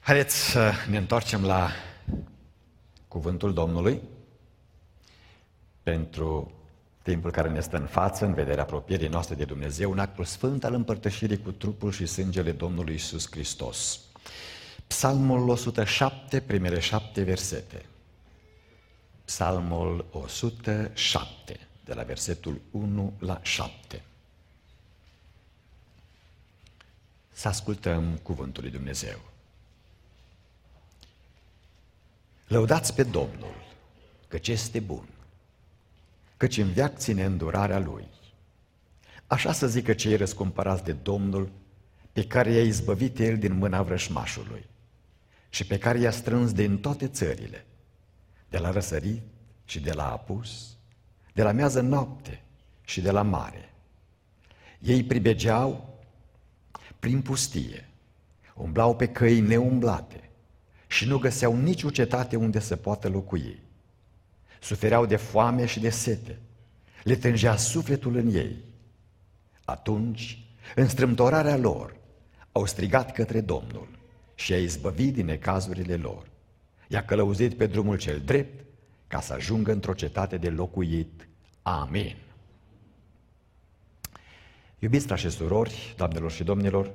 Haideți să ne întoarcem la cuvântul Domnului pentru timpul care ne stă în față, în vederea apropierii noastre de Dumnezeu, un actul sfânt al împărtășirii cu trupul și sângele Domnului Iisus Hristos. Psalmul 107, primele 7 versete. Psalmul 107, de la versetul 1 la 7. Să ascultăm cuvântul lui Dumnezeu. Lăudați pe Domnul, căci este bun, căci în veac ține îndurarea Lui. Așa să zică cei răscumpărați de Domnul, pe care i-a izbăvit El din mâna vrășmașului și pe care i-a strâns din toate țările, de la răsărit și de la apus, de la miază noapte și de la mare. Ei pribegeau prin pustie, umblau pe căi neumblate și nu găseau nici cetate unde să poată locui. Sufereau de foame și de sete, le tângea sufletul în ei. Atunci, în strâmtorarea lor, au strigat către Domnul și i-a izbăvit din necazurile lor. I-a călăuzit pe drumul cel drept ca să ajungă într-o cetate de locuit. Amin. Iubiți frați și surori, doamnelor și domnilor,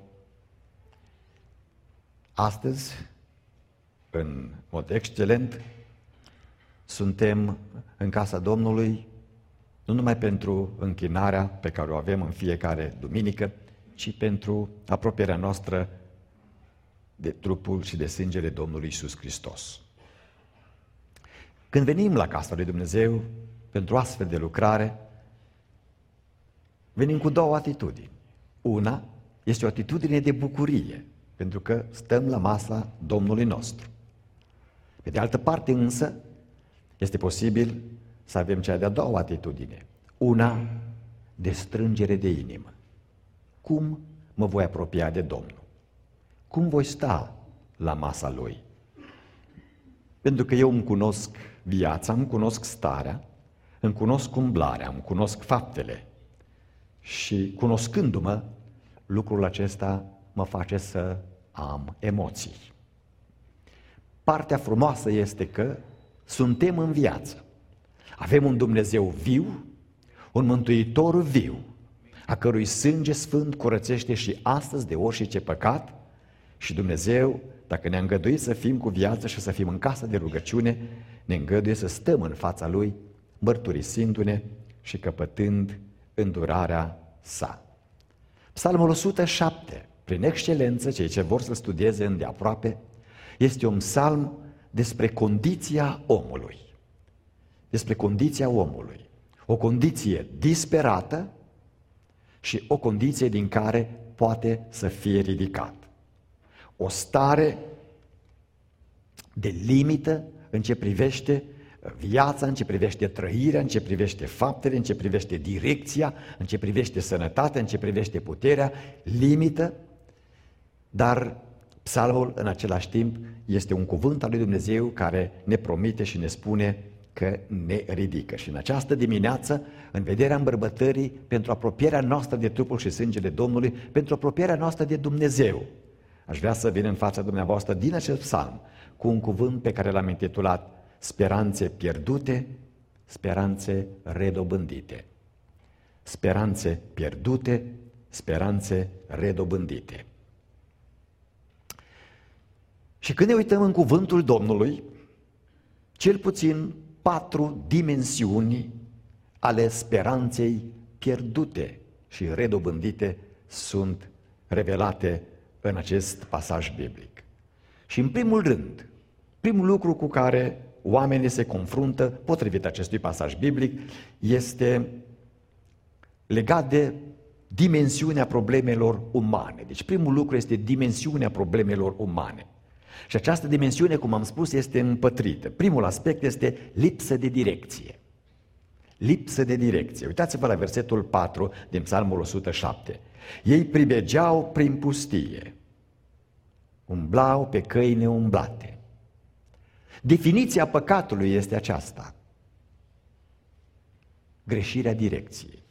astăzi, în mod excelent, suntem în casa Domnului, nu numai pentru închinarea pe care o avem în fiecare duminică, ci pentru apropierea noastră de trupul și de sângele Domnului Iisus Hristos. Când venim la casa lui Dumnezeu pentru astfel de lucrare, venim cu două atitudini. Una este o atitudine de bucurie, pentru că stăm la masa Domnului nostru. Pe de altă parte însă, este posibil să avem cea de-a doua atitudine, una de strângere de inimă. Cum mă voi apropia de Domnul? Cum voi sta la masa Lui? Pentru că eu îmi cunosc viața, îmi cunosc starea, îmi cunosc umblarea, îmi cunosc faptele și cunoscându-mă, lucrul acesta mă face să am emoții. Partea frumoasă este că suntem în viață. Avem un Dumnezeu viu, un Mântuitor viu, a cărui sânge sfânt curățește și astăzi de orice păcat și Dumnezeu, dacă ne-a îngăduit să fim cu viață și să fim în casă de rugăciune, ne îngăduie să stăm în fața Lui, mărturisindu-ne și căpătând îndurarea sa. Psalmul 107, prin excelență, cei ce vor să studieze îndeaproape, este un psalm despre condiția omului. Despre condiția omului. O condiție disperată și o condiție din care poate să fie ridicat. O stare de limită în ce privește viața, în ce privește trăirea, în ce privește faptele, în ce privește direcția, în ce privește sănătatea, în ce privește puterea, limită, dar psalmul în același timp este un cuvânt al lui Dumnezeu care ne promite și ne spune că ne ridică. Și în această dimineață, în vederea îmbărbătării, pentru apropierea noastră de trupul și sângele Domnului, pentru apropierea noastră de Dumnezeu, aș vrea să vin în fața dumneavoastră din acest psalm cu un cuvânt pe care l-am intitulat Speranțe pierdute, speranțe redobândite. Speranțe pierdute, speranțe redobândite. Și când ne uităm în cuvântul Domnului, cel puțin 4 dimensiuni ale speranței pierdute și redobândite sunt revelate în acest pasaj biblic. Și în primul rând, primul lucru cu care oamenii se confruntă, potrivit acestui pasaj biblic, este legat de dimensiunea problemelor umane. Deci primul lucru este dimensiunea problemelor umane. Și această dimensiune, cum am spus, este împătrită. Primul aspect este lipsă de direcție. Lipsă de direcție. Uitați-vă la versetul 4 din Psalmul 107. Ei pribegeau prin pustie, umblau pe căi neumblate. Definiția păcatului este aceasta: greșirea direcției.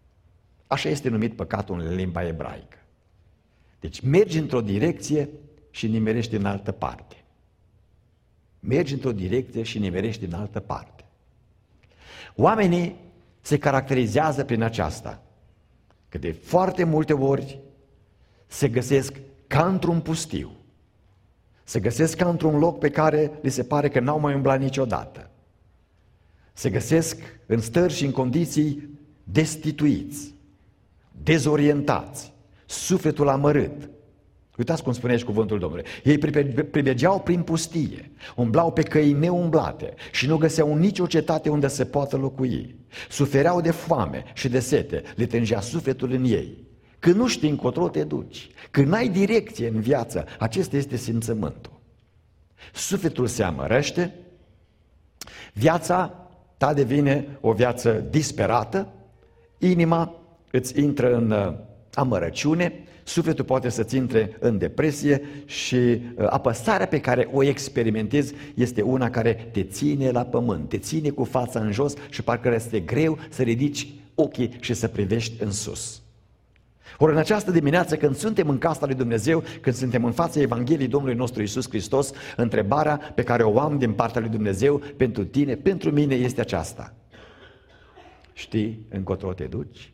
Așa este numit păcatul în limba ebraică. Deci mergi într-o direcție și nimerești în altă parte. Mergi într-o direcție și nimerești în altă parte. Oamenii se caracterizează prin aceasta, că de foarte multe ori se găsesc ca într-un pustiu, se găsesc ca într-un loc pe care li se pare că n-au mai umblat niciodată. Se găsesc în stări și în condiții destituiți, dezorientați, sufletul amărât. Uitați cum spune aici cuvântul Domnului. Ei pribegeau prin pustie, umblau pe căi neumblate și nu găseau nicio cetate unde se poată locui. Sufereau de foame și de sete, le tângea sufletul în ei. Când nu știi încotro te duci, când n-ai direcție în viață, acesta este simțământul. Sufletul se amărăște, viața ta devine o viață disperată, inima îți intră în amărăciune, sufletul poate să-ți intre în depresie și apăsarea pe care o experimentezi este una care te ține la pământ, te ține cu fața în jos și parcă este greu să ridici ochii și să privești în sus. Ori în această dimineață, când suntem în casa lui Dumnezeu, când suntem în fața Evangheliei Domnului nostru Iisus Hristos, întrebarea pe care o am din partea lui Dumnezeu pentru tine, pentru mine este aceasta. Știi încotro te duci?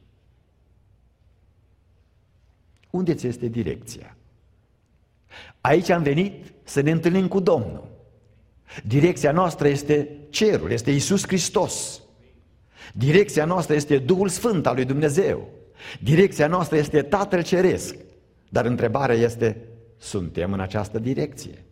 Unde ți este direcția? Aici am venit să ne întâlnim cu Domnul. Direcția noastră este cerul, este Iisus Hristos. Direcția noastră este Duhul Sfânt al lui Dumnezeu. Direcția noastră este Tatăl Ceresc. Dar întrebarea este, suntem în această direcție?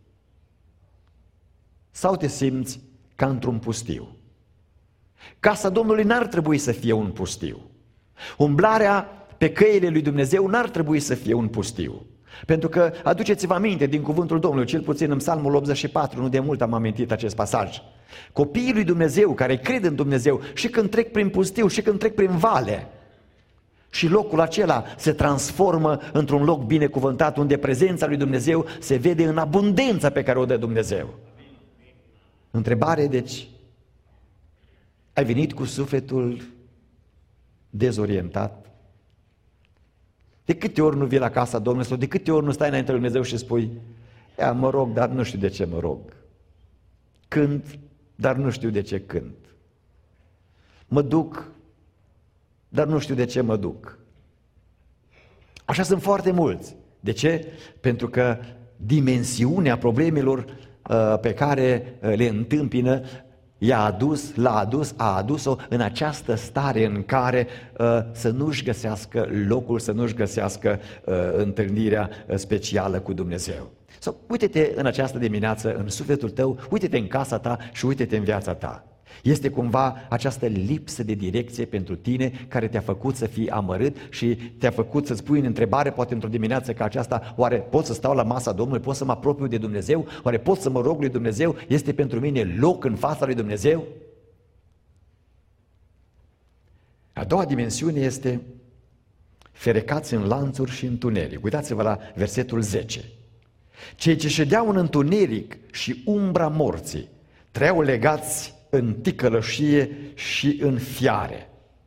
Sau te simți ca într-un pustiu? Casa Domnului n-ar trebui să fie un pustiu. Umblarea pe căile lui Dumnezeu n-ar trebui să fie un pustiu. Pentru că, aduceți-vă aminte din cuvântul Domnului, cel puțin în Psalmul 84, nu de mult am amintit acest pasaj. Copiii lui Dumnezeu care cred în Dumnezeu și când trec prin pustiu și când trec prin vale, și locul acela se transformă într-un loc binecuvântat unde prezența lui Dumnezeu se vede în abundența pe care o dă Dumnezeu. Întrebare, deci, ai venit cu sufletul dezorientat? De câte ori nu vii la casa Domnului sau de câte ori nu stai înainte lui Dumnezeu și spui, mă rog, dar nu știu de ce mă rog. Cânt, dar nu știu de ce cânt. Mă duc, dar nu știu de ce mă duc. Așa sunt foarte mulți. De ce? Pentru că dimensiunea problemelor pe care le întâmpină a adus-o în această stare în care să nu-și găsească locul, să nu-și găsească întâlnirea specială cu Dumnezeu. Sau uite-te în această dimineață în sufletul tău, uite-te în casa ta și uite-te în viața ta. Este cumva această lipsă de direcție pentru tine care te-a făcut să fii amărât și te-a făcut să-ți pui în întrebare, poate într-o dimineață ca aceasta, oare pot să stau la masa Domnului, pot să mă apropiu de Dumnezeu, oare pot să mă rog lui Dumnezeu, este pentru mine loc în fața lui Dumnezeu? A doua dimensiune este ferecați în lanțuri și întuneric. Uitați-vă la versetul 10. Cei ce ședeau în întuneric și umbra morții trăiau legați în ticălășie și în fiare.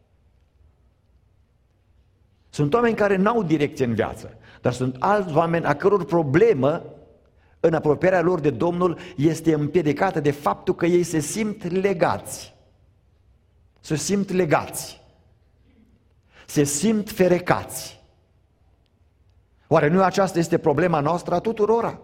Sunt oameni care n-au direcție în viață, dar sunt alți oameni a căror problemă în apropierea lor de Domnul este împiedicată de faptul că ei se simt legați. Se simt legați. Se simt ferecați. Oare nu aceasta este problema noastră a tuturora?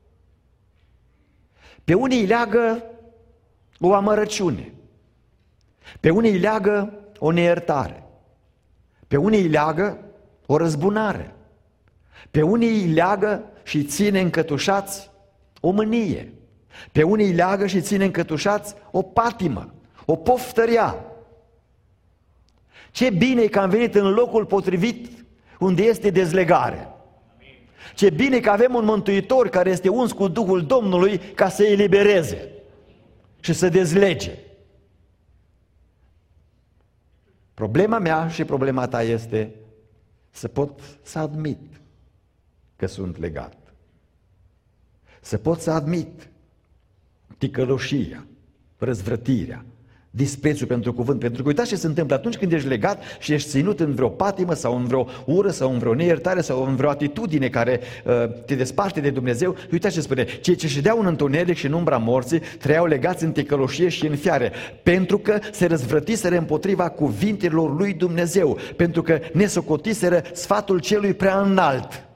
Pe unii îi leagă o amărăciune, pe unii îi leagă o neiertare, pe unii îi leagă o răzbunare, pe unii îi leagă și ține încătușați o mânie, pe unii îi leagă și ține încătușați o patimă, o poftăria. Ce bine e că am venit în locul potrivit unde este dezlegare. Ce bine că avem un Mântuitor care este uns cu Duhul Domnului ca să elibereze și să dezlege. Problema mea și problema ta este să pot să admit că sunt legat. Să pot să admit ticăloșia, răzvrătirea, disprețul pentru cuvânt. Pentru că uitați ce se întâmplă atunci când ești legat și ești ținut în vreo patimă sau în vreo ură sau în vreo neiertare sau în vreo atitudine care te desparte de Dumnezeu. Uitați ce spune: cei ce ședeau în întuneric și în umbra morții trăiau legați în ticăloșie și în fiare, pentru că se răzvrătiseră împotriva cuvintelor lui Dumnezeu, pentru că nesocotiseră sfatul celui prea înalt.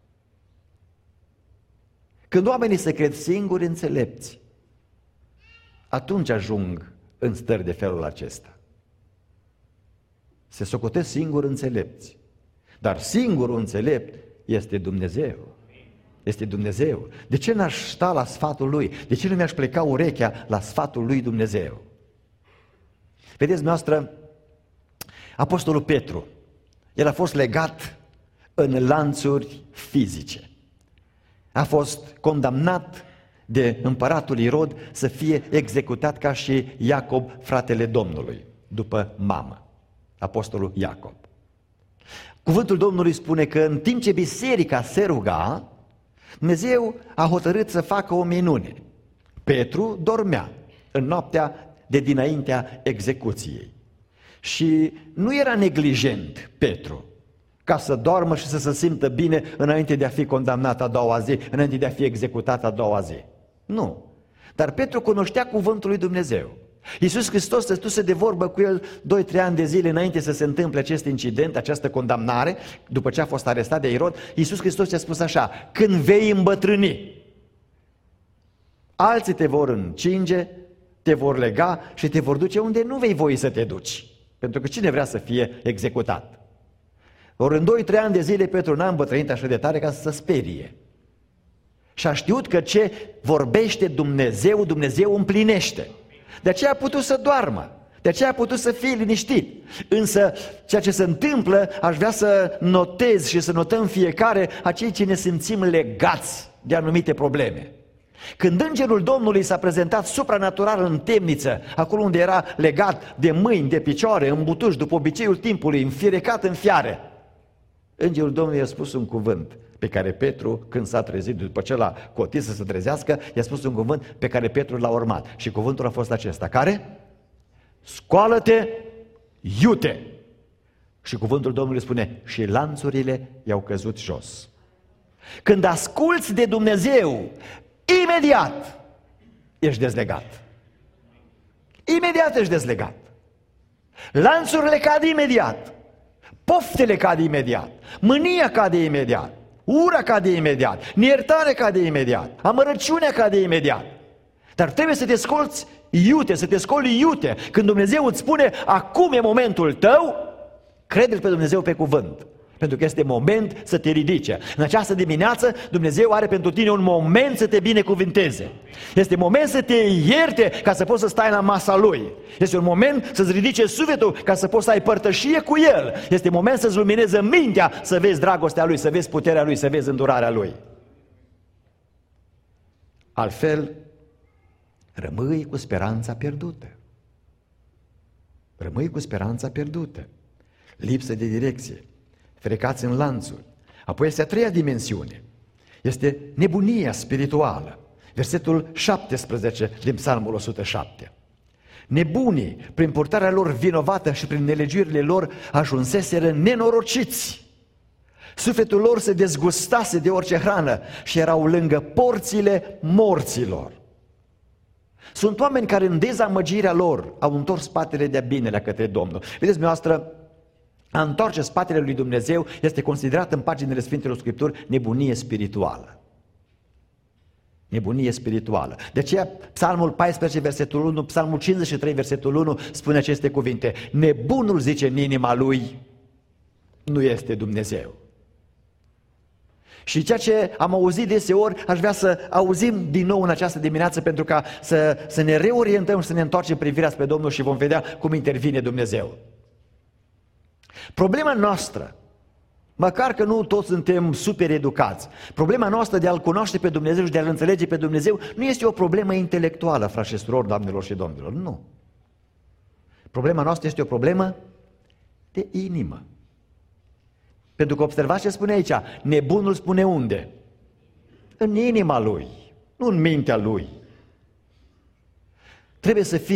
Când oamenii se cred singuri înțelepți, atunci ajung în stări de felul acesta. Se socotesc singuri înțelepți, dar singurul înțelept este Dumnezeu. Este Dumnezeu. De ce n-aș sta la sfatul Lui? De ce nu mi-aș pleca urechea la sfatul Lui Dumnezeu? Vedeți, noastră, Apostolul Petru, el a fost legat în lanțuri fizice. A fost condamnat de împăratul Irod să fie executat ca și Iacob, fratele Domnului, după mamă, apostolul Iacob. Cuvântul Domnului spune că în timp ce biserica se ruga, Dumnezeu a hotărât să facă o minune. Petru dormea în noaptea de dinaintea execuției și nu era neglijent Petru ca să doarmă și să se simtă bine înainte de a fi condamnat a doua zi, înainte de a fi executat a doua zi. Nu. Dar Petru cunoștea cuvântul lui Dumnezeu. Iisus Hristos stătuse de vorbă cu el 2-3 ani de zile înainte să se întâmple acest incident, această condamnare, după ce a fost arestat de Irod. Iisus Hristos i-a spus așa: când vei îmbătrâni, alții te vor încinge, te vor lega și te vor duce unde nu vei voi să te duci. Pentru că cine vrea să fie executat? Ori în 2-3 ani de zile Petru n-a îmbătrânit așa de tare ca să se sperie. Și a știut că ce vorbește Dumnezeu, Dumnezeu împlinește. De aceea a putut să doarmă, de aceea a putut să fie liniștit. Însă ceea ce se întâmplă, aș vrea să notez și să notăm fiecare acei ce ne simțim legați de anumite probleme. Când îngerul Domnului s-a prezentat supranatural în temniță, acolo unde era legat de mâini, de picioare, în butuci, după obiceiul timpului, înfirecat în fiare, îngerul Domnului i-a spus un cuvânt pe care Petru, când s-a trezit, după ce l-a cotit să se trezească, i-a spus un cuvânt pe care Petru l-a urmat. Și cuvântul a fost acesta, care? Scoală-te, iute! Și cuvântul Domnului spune, și lanțurile i-au căzut jos. Când asculți de Dumnezeu, imediat ești dezlegat. Imediat ești dezlegat. Lanțurile cad imediat. Poftele cad imediat. Mânia cade imediat. Ura cade imediat. Neiertare cade imediat. Amărăciunea cade imediat. Dar trebuie să te scolți iute, să te scoli iute. Când Dumnezeu îți spune, acum e momentul tău, crede-L pe Dumnezeu pe cuvânt. Pentru că este moment să te ridice. În această dimineață Dumnezeu are pentru tine un moment să te binecuvinteze. Este moment să te ierte ca să poți să stai la masa Lui. Este un moment să-ți ridice sufletul ca să poți să ai părtășie cu El. Este moment să-ți lumineze mintea, să vezi dragostea Lui, să vezi puterea Lui, să vezi îndurarea Lui. Altfel, rămâi cu speranța pierdută. Rămâi cu speranța pierdută. Lipsă de direcție. Frecați în lanțuri. Apoi este a treia dimensiune. Este nebunia spirituală. Versetul 17 din Psalmul 107. Nebunii, prin purtarea lor vinovată și prin nelegiurile lor, ajunseseră nenorociți. Sufletul lor se dezgustase de orice hrană și erau lângă porțile morților. Sunt oameni care în dezamăgirea lor au întors spatele de-a binelea către Domnul. Vedeți, dumneavoastră, a întoarce spatele lui Dumnezeu este considerat în paginile Sfintelor Scripturi nebunie spirituală. Nebunie spirituală. De aceea Psalmul 14, versetul 1, Psalmul 53, versetul 1 spune aceste cuvinte. Nebunul zice în inima lui, nu este Dumnezeu. Și ceea ce am auzit deseori, aș vrea să auzim din nou în această dimineață pentru ca să ne reorientăm și să ne întoarcem privirea spre Domnul și vom vedea cum intervine Dumnezeu. Problema noastră, măcar că nu toți suntem super educați, problema noastră de a-L cunoaște pe Dumnezeu și de a-L înțelege pe Dumnezeu nu este o problemă intelectuală, frați și surori, doamnelor și domnilor, nu. Problema noastră este o problemă de inimă. Pentru că observați ce spune aici, nebunul spune unde? În inima lui, nu în mintea lui. Trebuie să fii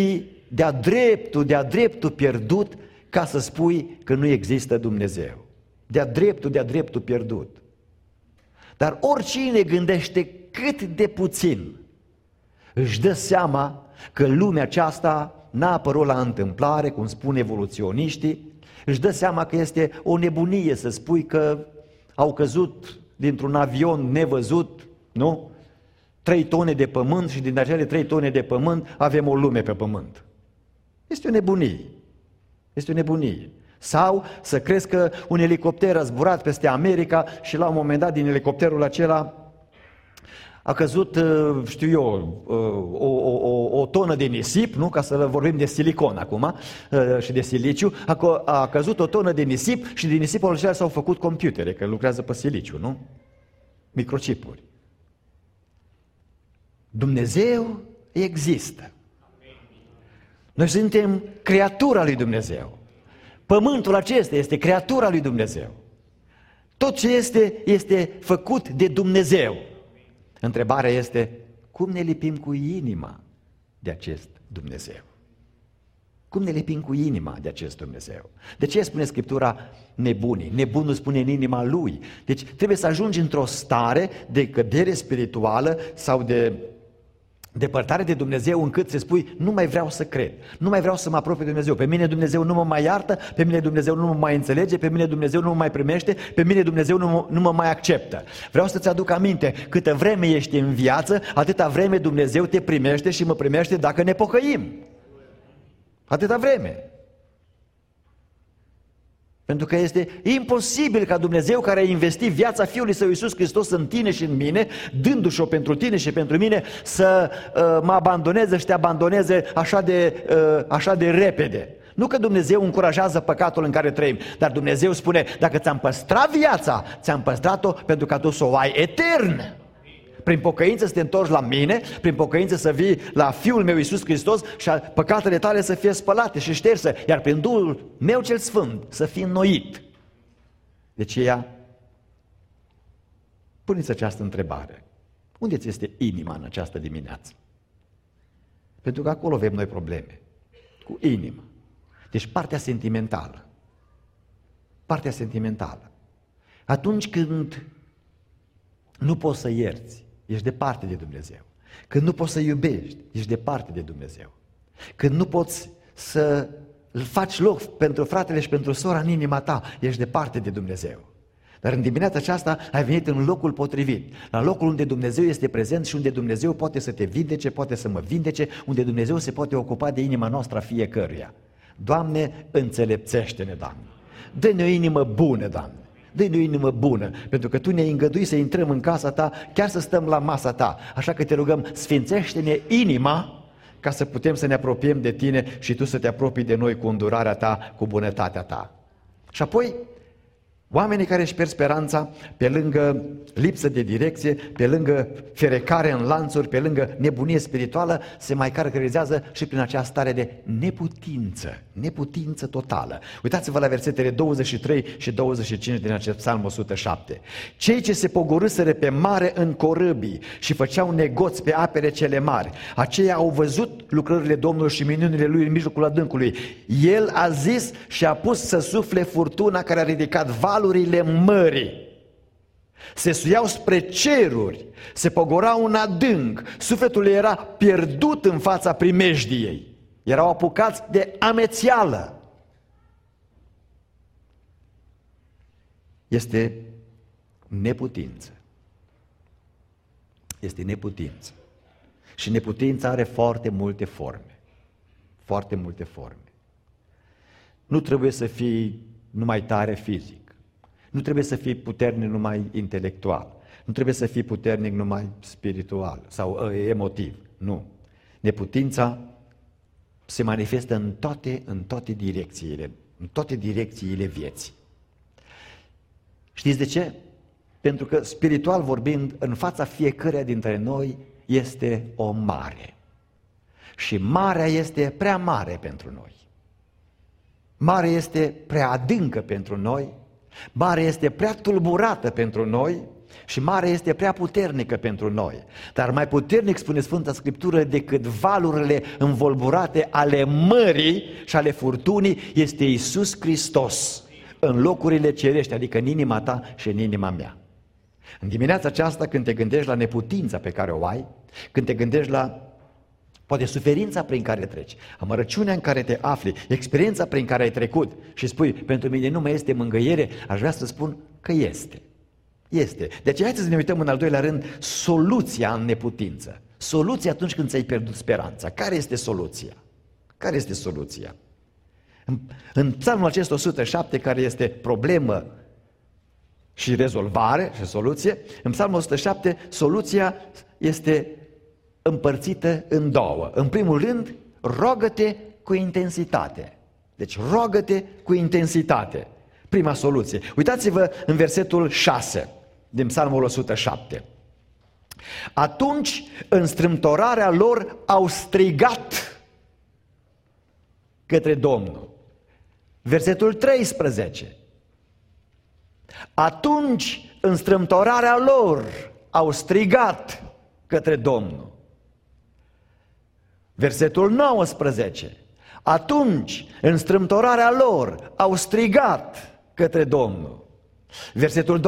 de-a dreptul pierdut ca să spui că nu există Dumnezeu. De-a dreptul pierdut. Dar oricine gândește cât de puțin își dă seama că lumea aceasta n-a apărut la întâmplare, cum spun evoluționiștii, își dă seama că este o nebunie să spui că au căzut dintr-un avion nevăzut, nu? 3 tone de pământ și din acele 3 tone de pământ avem o lume pe pământ. Este o nebunie. Este o nebunie. Sau să crezi că un elicopter a zburat peste America și la un moment dat din elicopterul acela a căzut, știu eu, o tonă de nisip, nu? Ca să vorbim de silicon acum și de siliciu, a căzut o tonă de nisip și din nisipul acela s-au făcut computere, că lucrează pe siliciu, nu? Microchipuri. Dumnezeu există. Noi suntem creatura lui Dumnezeu. Pământul acesta este creatura lui Dumnezeu. Tot ce este făcut de Dumnezeu. Întrebarea este, cum ne lipim cu inima de acest Dumnezeu? Cum ne lipim cu inima de acest Dumnezeu? De ce spune Scriptura nebunii? Nebunul spune în inima lui. Deci trebuie să ajungi într-o stare de cădere spirituală sau de depărtare de Dumnezeu încât să spui, nu mai vreau să cred, nu mai vreau să mă apropie de Dumnezeu, pe mine Dumnezeu nu mă mai iartă, pe mine Dumnezeu nu mă mai înțelege, pe mine Dumnezeu nu mă mai primește, pe mine Dumnezeu nu mă mai acceptă. Vreau să-ți aduc aminte, câtă vreme ești în viață, atâta vreme Dumnezeu te primește și mă primește dacă ne pocăim. Atâta vreme. Pentru că este imposibil ca Dumnezeu care a investit viața Fiului Său Iisus Hristos în tine și în mine, dându-și-o pentru tine și pentru mine, să mă abandoneze și te abandoneze așa de repede. Nu că Dumnezeu încurajează păcatul în care trăim, dar Dumnezeu spune, dacă ți-am păstrat viața, ți-am păstrat-o pentru ca tu să o ai etern. Prin pocăință să te întorci la mine, prin pocăință să vii la Fiul meu Iisus Hristos și păcatele tale să fie spălate și șterse, iar prin Duhul meu cel Sfânt să fii înnoit. De aceea, puneți această întrebare. Unde ți este inima în această dimineață? Pentru că acolo avem noi probleme. Cu inima. Deci partea sentimentală. Partea sentimentală. Atunci când nu poți să ierți, ești departe de Dumnezeu. Când nu poți să iubești, ești departe de Dumnezeu. Când nu poți să îl faci loc pentru fratele și pentru sora în inima ta, ești departe de Dumnezeu. Dar în dimineața aceasta ai venit în locul potrivit, la locul unde Dumnezeu este prezent și unde Dumnezeu poate să te vindece, poate să mă vindece, unde Dumnezeu se poate ocupa de inima noastră a fiecăruia. Doamne, înțelepțește-ne, Doamne! Dă-ne o inimă bună, Doamne! Dă-ne o inimă bună, pentru că Tu ne-ai îngăduit să intrăm în casa Ta, chiar să stăm la masa Ta. Așa că te rugăm, sfințește-ne inima ca să putem să ne apropiem de Tine și Tu să te apropii de noi cu îndurarea Ta, cu bunătatea Ta. Și apoi, oamenii care își pierd speranța, pe lângă lipsă de direcție, pe lângă ferecare în lanțuri, pe lângă nebunie spirituală, se mai caracterizează și prin această stare de neputință totală. Uitați-vă la versetele 23 și 25 din acest psalm 107. Cei ce se pogorâsără pe mare în corâbii și făceau negoți pe apele cele mari, aceia au văzut lucrările Domnului și minunile Lui în mijlocul adâncului. El a zis și a pus să sufle furtuna care a ridicat valurile mării. Se suiau spre ceruri, se pogorau în adânc, sufletul era pierdut în fața primejdiei. Erau apucați de amețeală. Este neputință. Este neputință. Și neputința are foarte multe forme. Foarte multe forme. Nu trebuie să fii numai tare fizic. Nu trebuie să fii puternic numai intelectual. Nu trebuie să fii puternic numai spiritual sau emotiv. Nu. Neputința se manifestă în toate direcțiile vieții. Știți de ce? Pentru că spiritual vorbind, în fața fiecăruia dintre noi este o mare. Și marea este prea mare pentru noi. Marea este prea adâncă pentru noi. Marea este prea tulburată pentru noi și marea este prea puternică pentru noi. Dar mai puternic, spune Sfânta Scriptură, decât valurile învolburate ale mării și ale furtunii, este Iisus Hristos în locurile cerești, adică în inima ta și în inima mea. În dimineața aceasta, când te gândești la neputința pe care o ai, când te gândești la poate suferința prin care treci, amărăciunea în care te afli, experiența prin care ai trecut și spui, pentru mine nu mai este mângâiere, aș vrea să spun că este. Este. De aceea haideți să ne uităm în al doilea rând soluția în neputință. Soluția atunci când ți-ai pierdut speranța. Care este soluția? Care este soluția? În psalmul acesta 107, care este problemă și rezolvare și soluție, în psalmul 107 soluția este împărțită în două. În primul rând, rogă-te cu intensitate. Deci rogă-te cu intensitate. Prima soluție. Uitați-vă în versetul 6 din psalmul 107. Atunci, în strâmtorarea lor, au strigat către Domnul. Versetul 13. Atunci, în strâmtorarea lor, au strigat către Domnul. Versetul 19. Atunci, în strâmtorarea lor, au strigat către Domnul. Versetul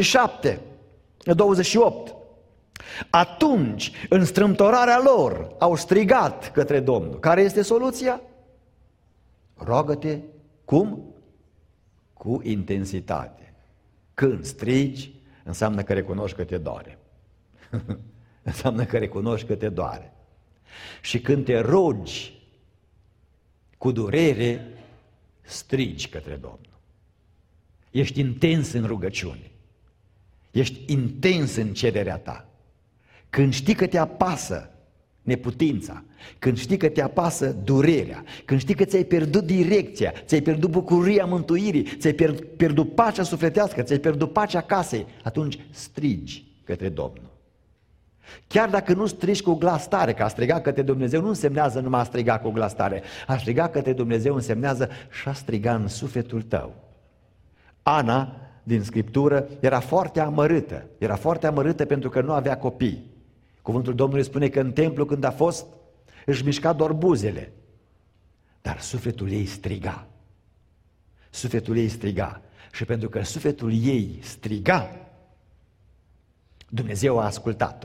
28. Atunci, în strâmtorarea lor, au strigat către Domnul. Care este soluția? Rogă-te, cum? Cu intensitate. Când strigi, înseamnă că recunoști că te doare. Înseamnă că recunoști că te doare. Și când te rogi cu durere, strigi către Domnul. Ești intens în rugăciune. Ești intens în cererea ta. Când știi că te apasă neputința, când știi că te apasă durerea, când știi că ți-ai pierdut direcția, ți-ai pierdut bucuria mântuirii, ți-ai pierdut pacea sufletească, ți-ai pierdut pacea casei, atunci strigi către Domnul. Chiar dacă nu strigi cu glas tare, că a striga către Dumnezeu nu însemnează numai a striga cu glas tare, a striga către Dumnezeu însemnează și a striga în sufletul tău. Ana, din Scriptură, era foarte amărâtă pentru că nu avea copii. Cuvântul Domnului spune că în templu când a fost, își mișca doar buzele, dar sufletul ei striga. Sufletul ei striga. Și pentru că sufletul ei striga, Dumnezeu a ascultat-o.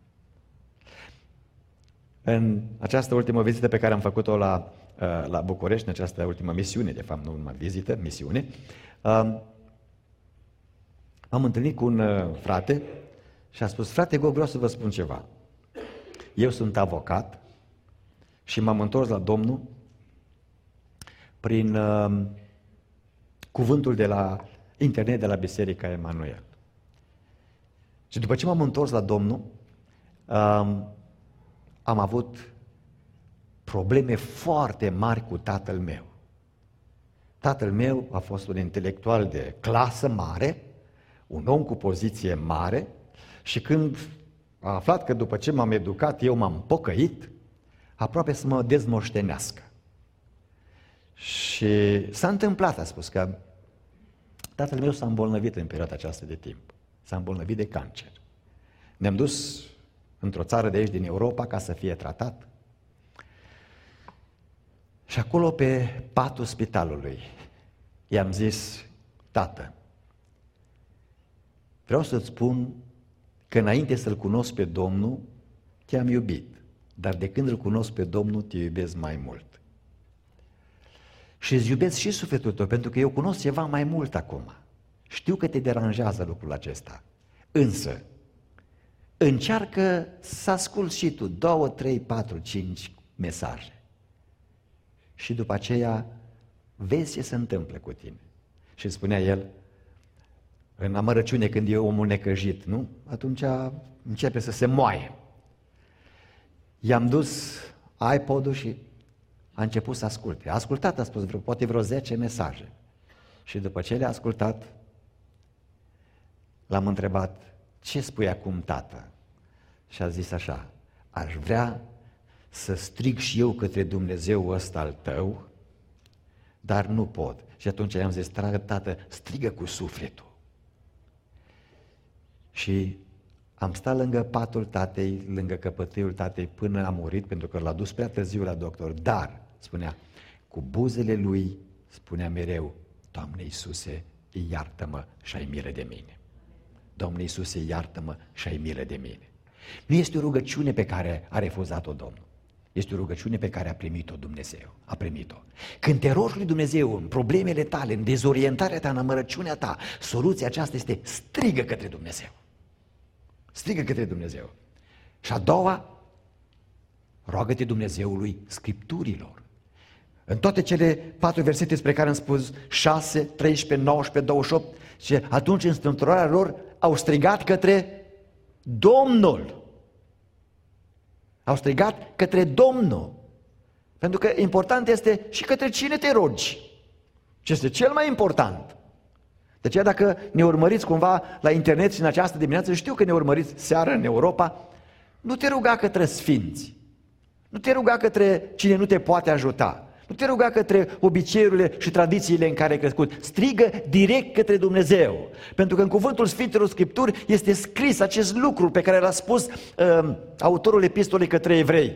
În această ultimă vizită pe care am făcut-o la București, în această ultimă misiune, de fapt nu numai vizită, misiune, am întâlnit cu un frate și a spus: frate Gog, vreau să vă spun ceva. Eu sunt avocat și m-am întors la Domnul prin cuvântul de la internet de la Biserica Emanuel. Și după ce m-am întors la Domnul, am avut probleme foarte mari cu tatăl meu. Tatăl meu a fost un intelectual de clasă mare, un om cu poziție mare, și când a aflat că după ce m-am educat eu m-am pocăit, aproape să mă dezmoștenească. Și s-a întâmplat, a spus, că tatăl meu s-a îmbolnăvit în perioada aceasta de timp. S-a îmbolnăvit de cancer. Ne-am dus într-o țară de aici, din Europa, ca să fie tratat. Și acolo, pe patul spitalului, i-am zis: tată, vreau să-ți spun că înainte să-L cunosc pe Domnul, te-am iubit, dar de când îl cunosc pe Domnul, te iubesc mai mult. Și îți iubesc și sufletul tău, pentru că eu cunosc ceva mai mult acum. Știu că te deranjează lucrul acesta, însă încearcă să asculți și tu 2, 3, 4, 5 mesaje și după aceea vezi ce se întâmplă cu tine. Și spunea el, în amărăciune, când e omul necăjit, nu? Atunci începe să se moaie. I-am dus iPod-ul și a început să asculte. A ascultat, a spus, poate vreo 10 mesaje. Și după ce le-a ascultat, l-am întrebat: ce spui acum, tată? Și a zis așa: aș vrea să strig și eu către Dumnezeu ăsta al tău, dar nu pot. Și atunci i-am zis: tată, strigă cu sufletul. Și am stat lângă patul tatei, lângă căpătâiul tatei până a murit, pentru că l-a dus prea târziu la doctor. Dar, spunea, cu buzele lui spunea mereu: Doamne Iisuse, iartă-mă și ai milă de mine. Doamne Iisuse, iartă-mă și ai milă de mine. Nu este o rugăciune pe care a refuzat-o Domnul. Este o rugăciune pe care a primit-o Dumnezeu. A primit-o. Când te rogi lui Dumnezeu în problemele tale, în dezorientarea ta, în amărăciunea ta, soluția aceasta este: strigă către Dumnezeu. Strigă către Dumnezeu. Și a doua, roagă-te Dumnezeului Scripturilor. În toate cele 4 versete despre care am spus, 6, 13, 19, 28, și atunci în strâmtorarea lor au strigat către Domnul. Au strigat către Domnul. Pentru că important este și către cine te rogi. Și este cel mai important. De aceea dacă ne urmăriți cumva la internet și în această dimineață, știu că ne urmăriți seară în Europa, nu te ruga către sfinți. Nu te ruga către cine nu te poate ajuta. Nu te ruga către obiceiurile și tradițiile în care ai crescut. Strigă direct către Dumnezeu. Pentru că în cuvântul Sfintelor Scripturi este scris acest lucru pe care l-a spus autorul epistolei către evrei.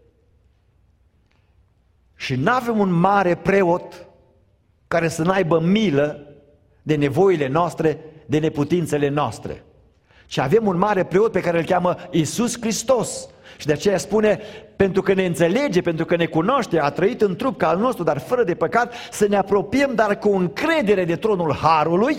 Și n-avem un mare preot care să n-aibă milă de nevoile noastre, de neputințele noastre. Și avem un mare preot pe care îl cheamă Iisus Hristos. Și de aceea spune, pentru că ne înțelege, pentru că ne cunoaște, a trăit în trup ca al nostru, dar fără de păcat, să ne apropiem, dar cu încredere de tronul Harului,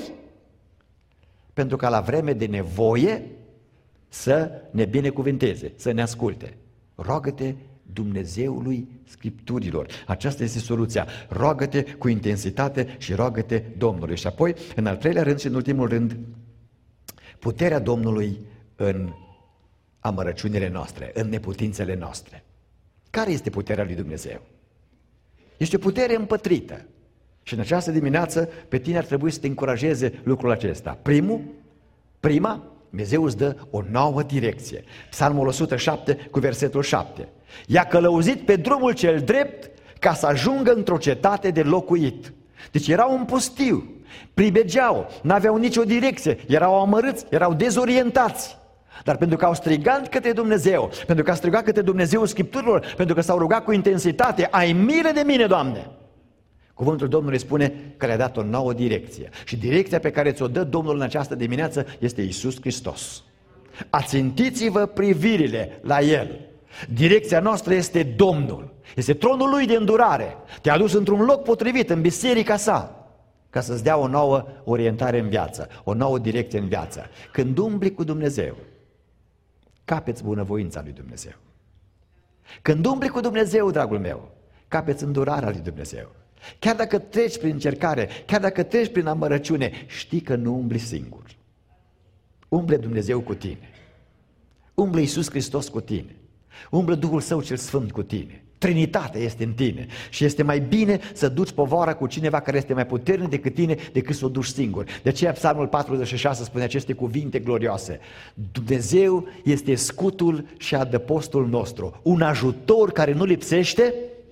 pentru ca la vreme de nevoie să ne binecuvânteze, să ne asculte. Roagă-te Dumnezeului Scripturilor. Aceasta este soluția. Roagă-te cu intensitate și roagă-te Domnului. Și apoi, în al treilea rând și în ultimul rând, puterea Domnului în amărăciunile noastre, în neputințele noastre. Care este puterea lui Dumnezeu? Este o putere împătrită. Și în această dimineață pe tine ar trebui să te încurajeze lucrul acesta. Prima, Dumnezeu îți dă o nouă direcție. Psalmul 107 cu versetul 7. I-a călăuzit pe drumul cel drept ca să ajungă într-o cetate de locuit. Deci erau în pustiu, pribegeau, n-aveau nicio direcție, erau amărâți, erau dezorientați. Dar pentru că au strigat către Dumnezeu, pentru că au strigat către Dumnezeul Scripturilor, pentru că s-au rugat cu intensitate, ai milă de mine, Doamne! Cuvântul Domnului spune că le-a dat o nouă direcție. Și direcția pe care ți-o dă Domnul în această dimineață este Iisus Hristos. Ațintiți-vă privirile la El. Direcția noastră este Domnul. Este tronul Lui de îndurare. Te-a adus într-un loc potrivit, în biserica sa, ca să-ți dea o nouă orientare în viață, o nouă direcție în viață. Când umbli cu Dumnezeu, capeți bunăvoința lui Dumnezeu. Când umbli cu Dumnezeu, dragul meu, capeți îndurarea lui Dumnezeu. Chiar dacă treci prin încercare, chiar dacă treci prin amărăciune, știi că nu umbli singur. Umble Dumnezeu cu tine. Umblă Iisus Hristos cu tine. Umblă Duhul Său cel Sfânt cu tine. Trinitatea este în tine și este mai bine să duci povara cu cineva care este mai puternic decât tine, decât să o duci singur. De aceea Psalmul 46 spune aceste cuvinte glorioase. Dumnezeu este scutul și adăpostul nostru, un ajutor care nu lipsește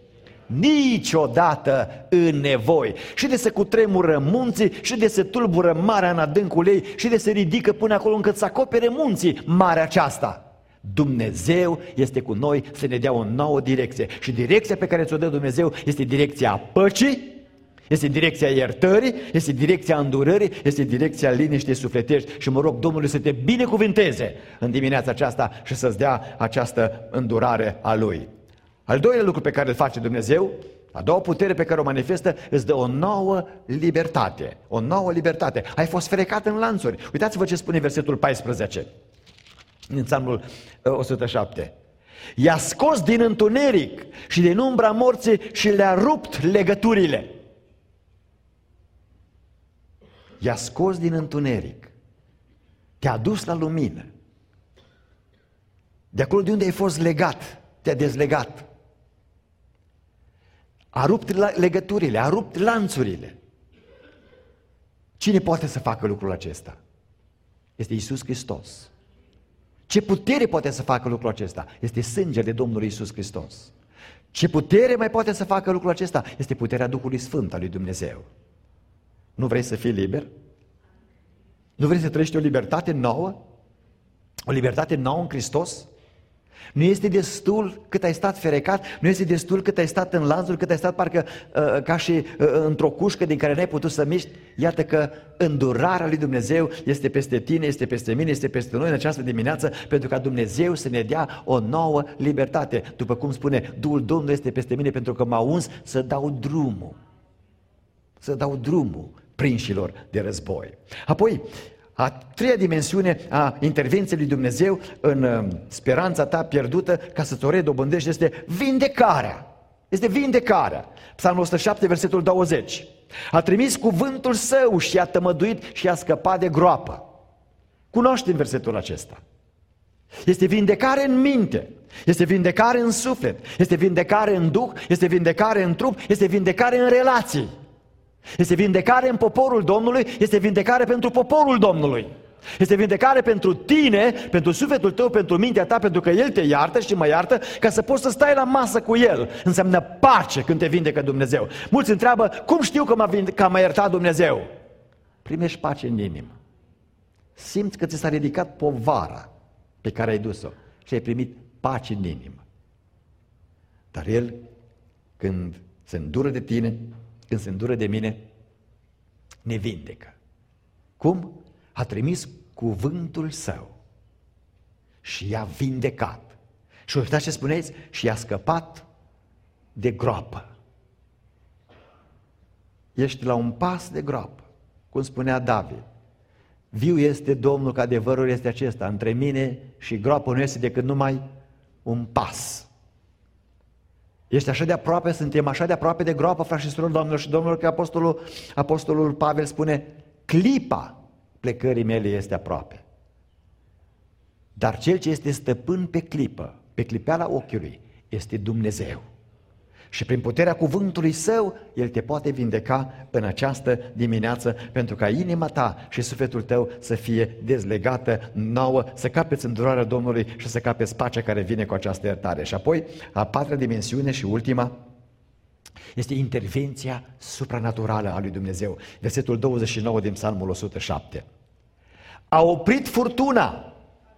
niciodată în nevoi. Și de se cutremură munții, și de se tulbură marea în adâncul ei, și de se ridică până acolo încât să acopere munții marea aceasta. Dumnezeu este cu noi să ne dea o nouă direcție. Și direcția pe care ți-o dă Dumnezeu este direcția păcii, este direcția iertării, este direcția îndurării, este direcția liniștii sufletești. Și mă rog Domnului să te binecuvânteze în dimineața aceasta și să-ți dea această îndurare a Lui. Al doilea lucru pe care îl face Dumnezeu, a doua putere pe care o manifestă, îți dă o nouă libertate. O nouă libertate. Ai fost frecat în lanțuri. Uitați-vă ce spune versetul 14 în Psalmul 107. I-a scos din întuneric și din umbra morții și le-a rupt legăturile. I-a scos din întuneric. Te-a dus la lumină. De acolo de unde ai fost legat, te-a dezlegat. A rupt legăturile, a rupt lanțurile. Cine poate să facă lucrul acesta? Este Iisus Hristos. Ce putere poate să facă lucrul acesta? Este sângele Domnului Iisus Hristos. Ce putere mai poate să facă lucrul acesta? Este puterea Duhului Sfânt al lui Dumnezeu. Nu vrei să fii liber? Nu vrei să trăiești o libertate nouă? o libertate nouă în Hristos? Nu este destul cât ai stat ferecat, nu este destul cât ai stat în lanțuri, cât ai stat parcă ca și într-o cușcă din care n-ai putut să miști. Iată că îndurarea lui Dumnezeu este peste tine, este peste mine, este peste noi în această dimineață, pentru ca Dumnezeu să ne dea o nouă libertate. După cum spune, Duhul Domnului este peste mine pentru că m-a uns să dau drumul prinșilor de război. Apoi, a treia dimensiune a intervenției lui Dumnezeu în speranța ta pierdută, ca să-ți o redobândești, este vindecarea. Este vindecarea. Psalmul 107, versetul 20. A trimis cuvântul său și a tămăduit și a scăpat de groapă. Cunoaștem versetul acesta. Este vindecare în minte, este vindecare în suflet, este vindecare în duh, este vindecare în trup, este vindecare în relații. Este vindecare în poporul Domnului, este vindecare pentru poporul Domnului. Este vindecare pentru tine, pentru sufletul tău, pentru mintea ta, pentru că El te iartă și mă iartă, ca să poți să stai la masă cu El. Înseamnă pace când te vindecă Dumnezeu. Mulți întreabă, cum știu că m-a iertat Dumnezeu? Primești pace în inimă. Simți că ți s-a ridicat povara pe care ai dus-o și ai primit pace în inimă. Dar El, când se îndură de tine, când se îndură de mine, ne vindecă. Cum? A trimis cuvântul Său și i-a vindecat. Și uitați ce spuneți? Și i-a scăpat de groapă. Ești la un pas de groapă, cum spunea David. Viu este Domnul, că adevărul este acesta. Între mine și groapă nu este decât numai un pas. Ești așa de aproape, suntem așa de aproape de groapă, frați și surori, doamnelor și domnilor, că apostolul Pavel spune, clipa plecării mele este aproape. Dar cel ce este stăpân pe clipă, pe clipeala ochiului, este Dumnezeu. Și prin puterea cuvântului Său, El te poate vindeca în această dimineață, pentru ca inima ta și sufletul tău să fie dezlegată, nouă, să capeți îndurarea Domnului și să capeți pacea care vine cu această iertare. Și apoi, a patra dimensiune și ultima, este intervenția supranaturală a lui Dumnezeu. Versetul 29 din Psalmul 107. A oprit furtuna,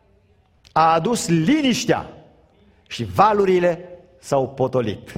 a adus liniștea și valurile s-au potolit.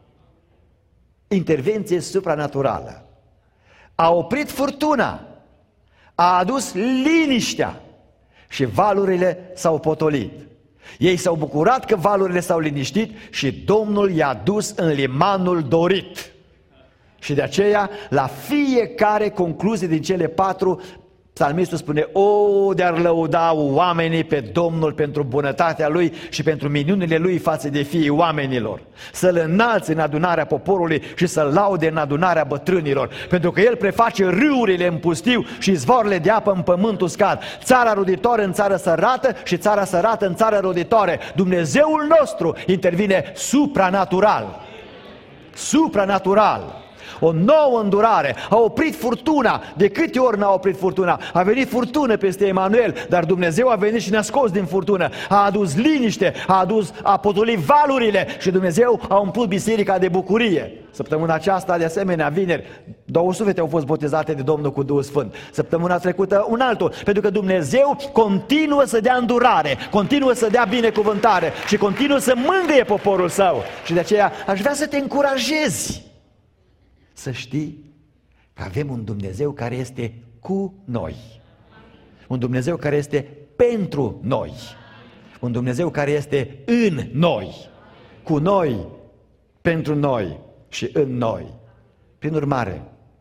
Intervenție supranaturală. A oprit furtuna, a adus liniștea și valurile s-au potolit. Ei s-au bucurat că valurile s-au liniștit și Domnul i-a dus în limanul dorit. Și de aceea, la fiecare concluzie din cele patru, psalmistul spune, de-ar lăuda oamenii pe Domnul pentru bunătatea Lui și pentru minunile Lui față de fiii oamenilor. Să-L înalțe în adunarea poporului și să-L laude în adunarea bătrânilor, pentru că El preface râurile în pustiu și izvoarele de apă în pământ uscat, țara roditoare în țară sărată și țara sărată în țară roditoare. Dumnezeul nostru intervine supranatural. Supranatural. O nouă îndurare, a oprit furtuna. De câte ori n-a oprit furtuna? A venit furtună peste Emanuel, dar Dumnezeu a venit și ne-a scos din furtună. A adus liniște, a potolit valurile și Dumnezeu a umplut biserica de bucurie. Săptămâna aceasta, de asemenea, vineri, 2 suflete au fost botezate de Domnul cu Duhul Sfânt. Săptămâna trecută un altul, pentru că Dumnezeu continuă să dea îndurare, continuă să dea binecuvântare și continuă să mângâie poporul Său. Și de aceea aș vrea să te încurajezi să știi că avem un Dumnezeu care este cu noi. Un Dumnezeu care este pentru noi. Un Dumnezeu care este în noi. Cu noi, pentru noi și în noi. Prin urmare,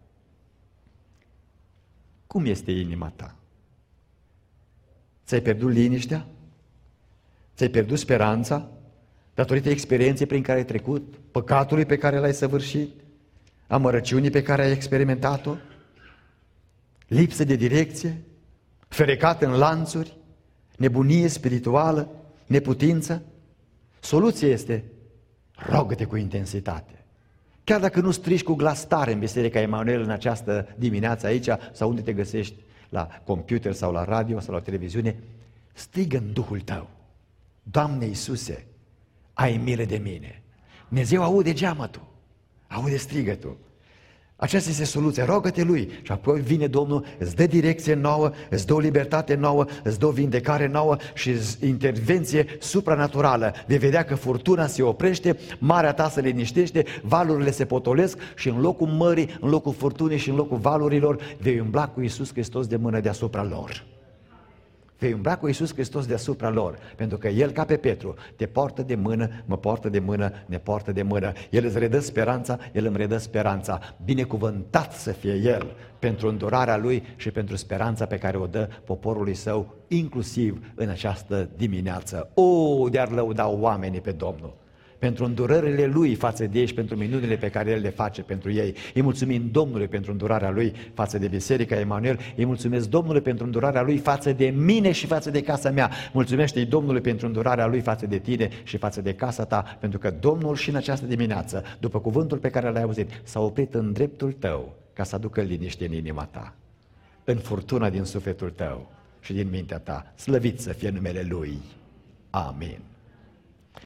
cum este inima ta? Ți-ai pierdut liniștea? Ți-ai pierdut speranța? Datorită experienței prin care ai trecut? Păcatului pe care l-ai săvârșit? Amărăciunii pe care ai experimentat-o, lipsă de direcție, ferecat în lanțuri, nebunie spirituală, neputință? Soluția este, rogă-te cu intensitate. Chiar dacă nu strigi cu glas tare în Biserica Emanuel în această dimineață aici, sau unde te găsești, la computer sau la radio sau la televiziune, strigă în Duhul tău, Doamne Iisuse, ai milă de mine. Dumnezeu aude geamătul. Aude strigătul. Aceasta este soluția, rogă-te Lui și apoi vine Domnul, îți dă direcție nouă, îți dă o libertate nouă, îți dă o vindecare nouă și intervenție supranaturală. Vei vedea că furtuna se oprește, marea ta se liniștește, valurile se potolesc și în locul mării, în locul furtunii și în locul valurilor vei umbla cu Iisus Hristos de mână deasupra lor. Vei umbla cu Iisus Hristos deasupra lor, pentru că El, ca pe Petru, te poartă de mână, mă poartă de mână, ne poartă de mână. El îți redă speranța, El îmi redă speranța. Binecuvântat să fie El pentru îndurarea Lui și pentru speranța pe care o dă poporului Său, inclusiv în această dimineață. O, de-ar lăuda oamenii pe Domnul pentru îndurările Lui față de ei și pentru minunile pe care El le face pentru ei. Îi mulțumim Domnului pentru îndurarea Lui față de Biserica Emanuel, îi mulțumesc Domnului pentru îndurarea Lui față de mine și față de casa mea. Mulțumește-i Domnului pentru îndurarea Lui față de tine și față de casa ta, pentru că Domnul și în această dimineață, după cuvântul pe care l-ai auzit, s-a oprit în dreptul tău ca să aducă liniște în inima ta, în furtuna din sufletul tău și din mintea ta. Slăvit să fie numele Lui. Amin.